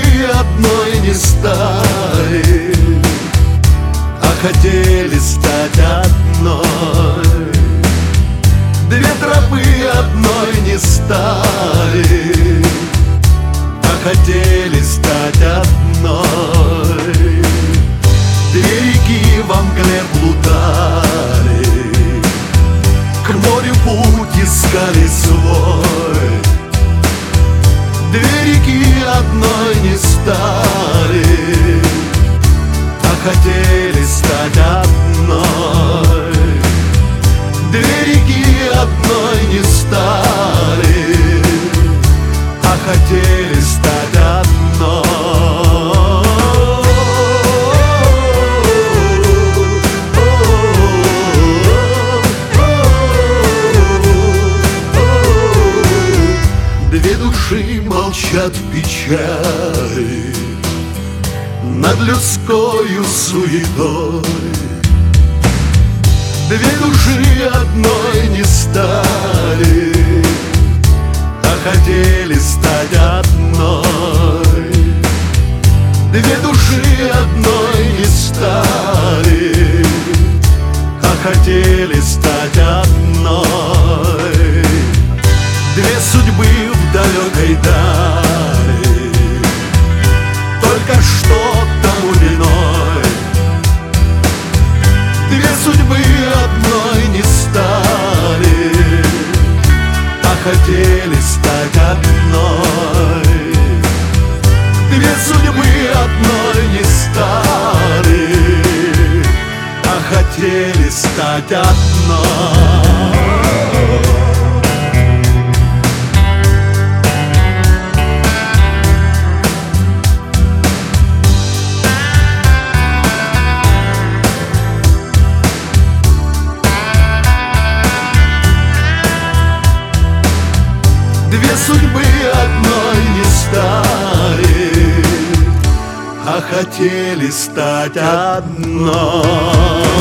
одной не стали, а хотели стать одной. Две тропы одной не стали, а хотели стать одной. Две реки во мгле плутали, к морю путь искали свой. Две реки одной не стали, а хотели стать одной. Две реки одной не стали, а хотели стать одной. Две души молчат в печали над людскою суетой. Две души одной не стали, а хотели стать одной. Две души одной не стали, а хотели стать одной. Две судьбы в далекой дали, только что тому виной. Две судьбы одной не стали, а хотели стать одной. Две судьбы одной не стали, а хотели стать одной. Две судьбы одной не стали, а хотели стать одной.